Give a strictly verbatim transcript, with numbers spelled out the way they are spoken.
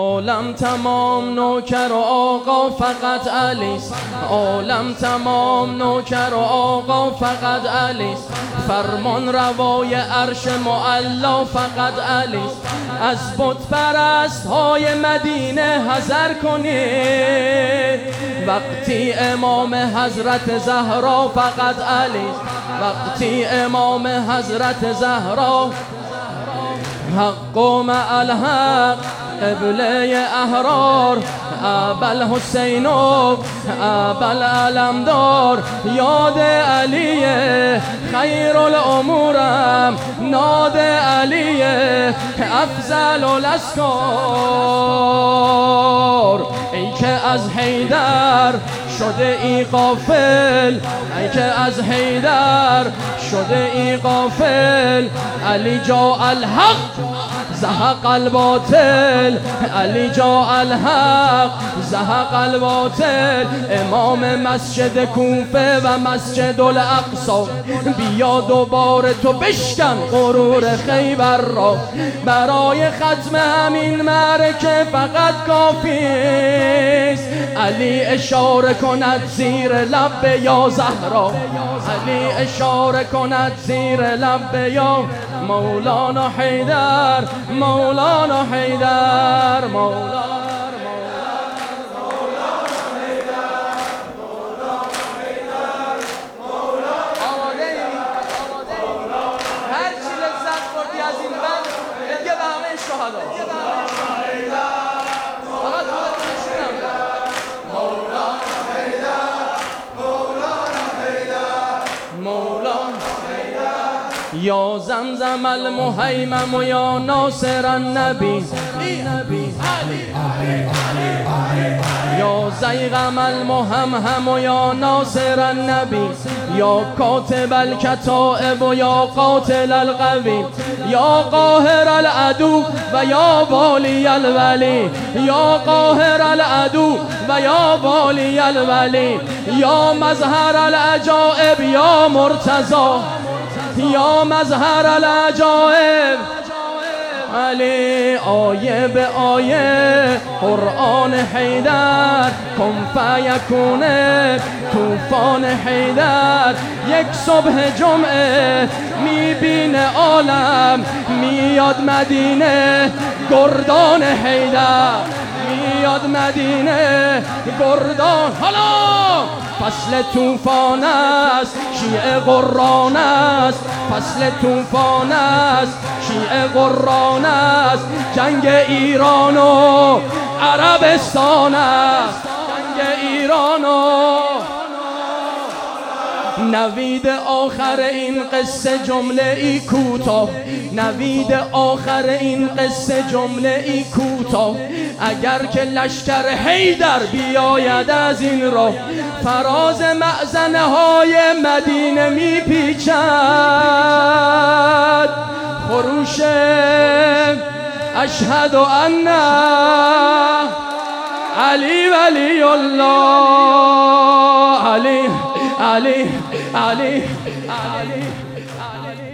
عالم تمام نوکر و آقا فقط علیست، عالم تمام نوکر و آقا فقط علیست، فرمان روای عرش معلا فقط علیست. از بت پرست های مدینه حذر کنید، وقتی امام حضرت زهرا فقط علیست، وقتی امام حضرت زهرا حق و مع الحق قبله احرار ابل حسین و ابل علمدار، یاد علی خیر الامورم ناد علی افضل الاسکار. ای که از حیدر شده ای غافل، ای که از حیدر شده ای غافل، علی جا الحق زهق الباطل، علی جا الحق زهق الباطل. امام مسجد کوفه و مسجد الاقصی، بیا دوباره تو بشکن غرور خیبر را، برای ختم همین معرکه فقط کافیست علی اشاره کند زیر لب یا زهرا، علی اشاره کند زیر لب یا مولانا حیدر، مولانا حیدر، مولانا یا زمزم المهیمم یا ناصر النبی، یا زیغم المهمهم یا ناصر النبی، یا کاتب الکتائب و یا قاتل القوی، یا قاهر العدو و یا والی الولی، یا قاهر العدو و یا والی الولی، یا مظهر العجائب یا مرتضی، یا مظهر العجائب علی. آیه به آیه قرآن حیدر، کن فیکونه طوفان حیدر. یک صبح جمعه میبینه عالم میاد مدینه، گردان حیدر میاد مدینه گردان. حالا فصل طوفان است شیعه قرآن است، فصل طوفان است شیعه قرآن است، جنگ ایران و عربستان است، جنگ ایران و نوید آخر این قصه جمله ای کوتاه، نوید آخر این قصه جمله ای کوتاه. اگر که لشکر حیدر بیاید از این راه، فراز مأذنه های مدینه میپیچد خروش اشهد ان علی ولی الله، علی علی علی